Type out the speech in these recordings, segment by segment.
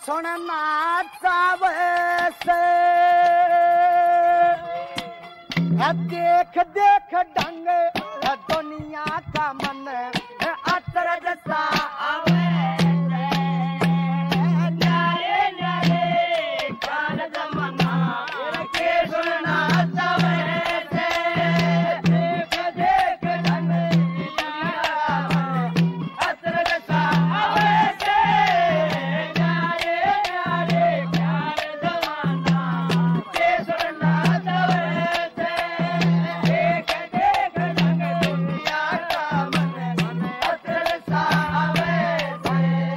सुनना चावे से देख देख ढंग दुनिया का मन अतरज सा आवे न्यारे न्यारे काल जमाना के सुनना चावे से देख देख ढंग दुनिया का मन अतरज सा आवे से न्यारे न्यारे काल जमाना के सुनना चावे से देख देख ढंग दुनिया का मन अतरज सा आवे से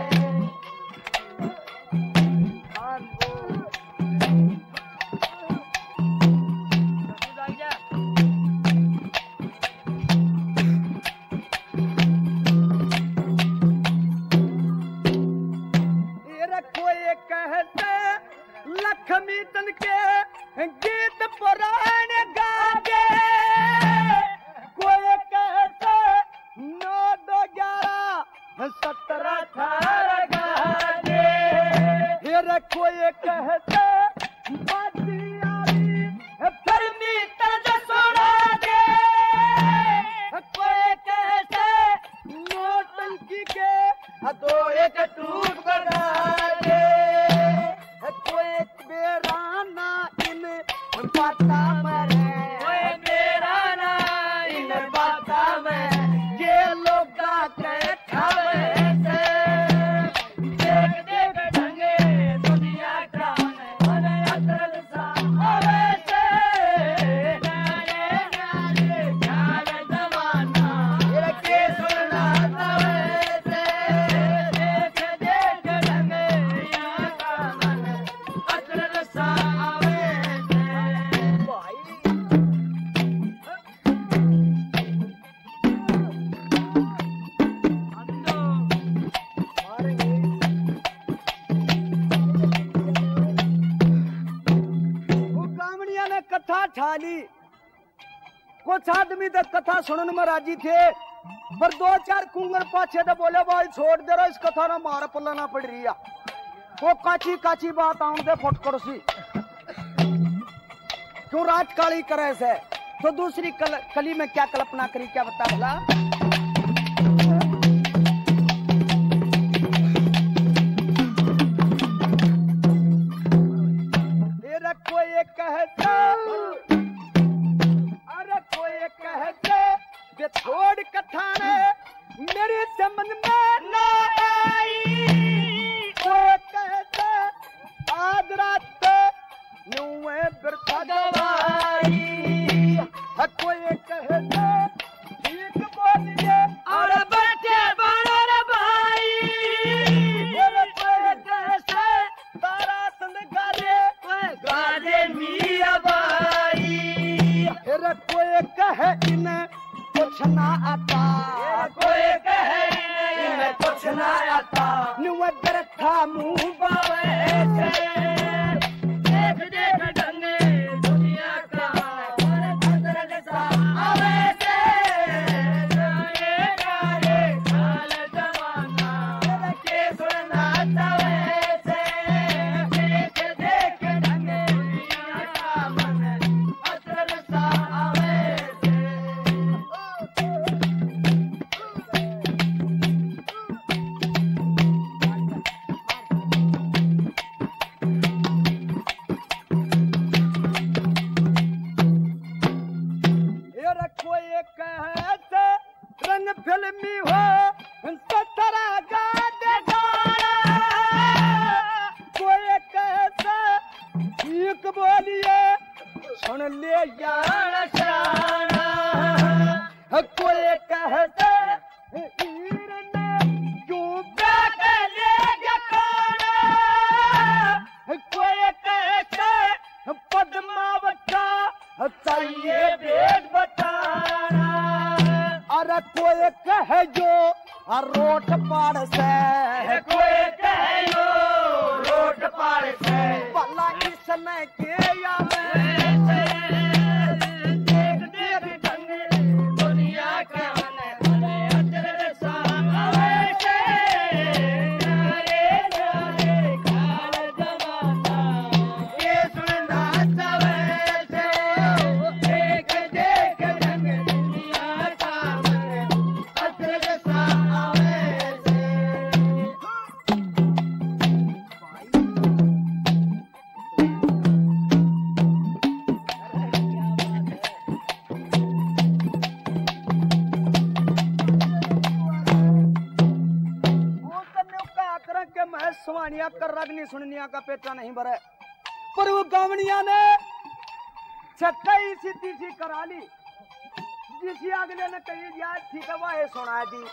कोई कहते लक्ष्मी तन के गीत पुराने गाजे कोई कहते 9 2 11 17 18 गाजे फिर कोई कहते बादियारी फरमी तज सुना दे कोई कहते नौटंकी के 2 1 टूट बना दे कोई बेराना इन बाता मरे कोई बेराना इन बाता में ये लोग के खावे से देख देख ढंगे दुनिया का मन अतरज सा आवे से नारे नारे ख्याल जमाना के सुनना चावे से देख देख ढंगे दुनिया का मन अतरज सा आवे से भाई गामड़िया ने कथा ठाली कुछ आदमी तो कथा सुनने में राजी थे पर 2-4 कुंगर पाछे तो बोले भाई छोड़ दे रहा इस कथा ना मार पल्ला ना पड़ रही है वो काची काची बात आऊं दे फटकर सी क्यों रात काली करे से तो दूसरी कली में क्या कल्पना करी क्या बता भला कोई कहता अरे कोई कहते ये छोड़ कथा ने मेरे समझ में ना आई कोई कहते आज रात नुए बिरथा गवाई कोई कहते ठीक बोलिए और बैठे बड़े भाई कोई कहते तारा सन गाले गाले मिया बाई फिर कोई कहे इन्हें कुछ ना आता कोई कहे इन्हें कुछ ना आता नुआ बिरथा मुंह बावे से देख देख ढंगे दुनिया का मन अतरज सा आवे से नारे नारे काल जमाना के सुनना चावे से देख देख ढंगे दुनिया का मन अतरज सा आवे से कोई कहते रंग फिल्मी हो 17 गाते गाना कोई कहते ठीक बोलिए सुन ले यार शाना कोई कहते हीर ने क्यों बैठ ले खाना कोई कहते पद्मावता चाहिए पेट बताना अरे कोई कहे जो रोट पार से कोई कहे जो रोट पार से भला इसने के देख देख ढंगे दुनिया के अतरज सा आवे से नारे नारे काल सुहानिया कर रगनी सुननिया का पेटा नहीं भरे। पर वो गावनिया ने छक्कई सी तीसी करा ली, जिसी अगले ने कही याद ठीक है वह सुना दी।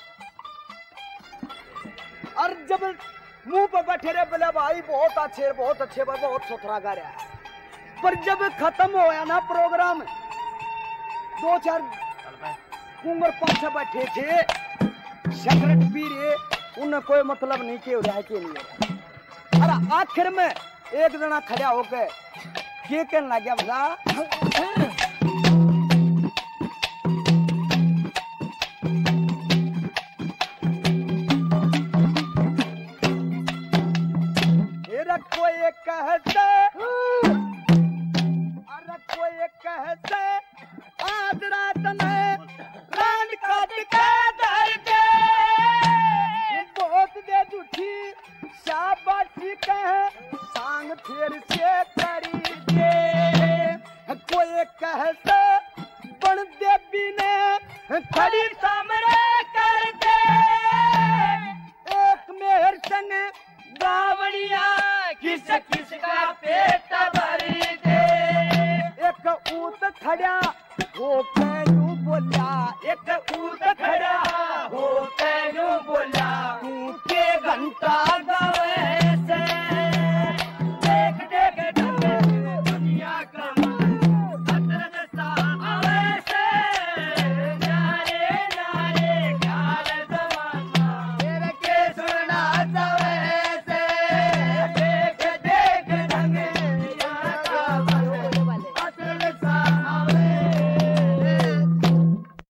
और जब मुंह पर बैठे रहे बोले भाई बहुत अच्छे बहुत सुथरा गा रहा है। पर जब खत्म होया ना प्रोग्राम, 2-4 कुंवर पाछे बैठे थे सिगरेट पी रहे, उन्हें कोई मतलब नहीं के हो रहा है के नहीं। और आखिर में एक जना खड़ा होकर के कहने लग गया बता कहते आज रात में रान काट के दर दे बहुत दे झूठी शाबाशी कहे सांग फिर से करी दे। कोई कहते बन देवी ने खड़ी सामने कर दे एक मेहर संग गावड़िया किस किस का पेट भरी दे। एक ऊत खड़ा हो कैनू बोला, एक ऊत खड़ा हो कैनू बोला, तू के घंटा